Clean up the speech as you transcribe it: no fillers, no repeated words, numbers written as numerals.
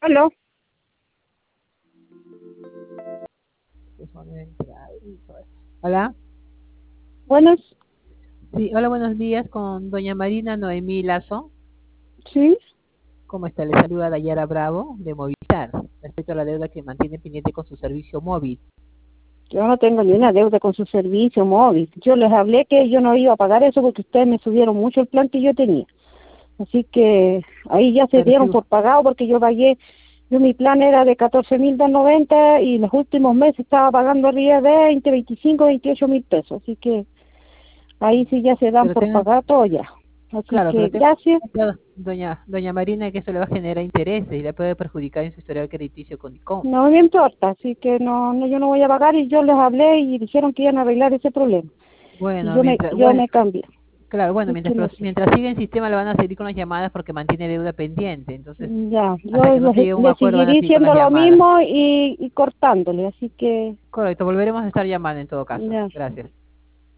Aló, Hola, buenas, sí, hola, buenos días con doña Marina Noemí Lazo. sí. ¿Cómo está? Le saluda Dayara Bravo de Movistar respecto a la deuda que mantiene pendiente con su servicio móvil. Yo no tengo ni una deuda con su servicio móvil. Yo les hablé que yo no iba a pagar eso porque ustedes me subieron mucho el plan que yo tenía. Así que ahí ya se Pero dieron sí, por pagado porque yo pagué, mi plan era de 14.290 y los últimos meses estaba pagando arriba de 20, 25, 28.000 pesos. Así que ahí sí ya se dan pero por tenga, pagado todo ya. Así claro, que pero tenga gracias. cuidado, doña Marina, que eso le va a generar intereses y le puede perjudicar en su historial crediticio con ICOM. No me importa, así que no, yo no voy a pagar y yo les hablé y dijeron que iban a arreglar ese problema. Y Bueno, yo me cambié. claro, bueno, Así que no sé. mientras siga en sistema le van a seguir con las llamadas porque mantiene deuda pendiente. Entonces, Ya, hasta yo que no se llegue a un le acuerdo van a seguiré seguir con las diciendo lo llamadas. mismo y cortándole, así que Correcto, volveremos a estar llamando en todo caso. ya. Gracias.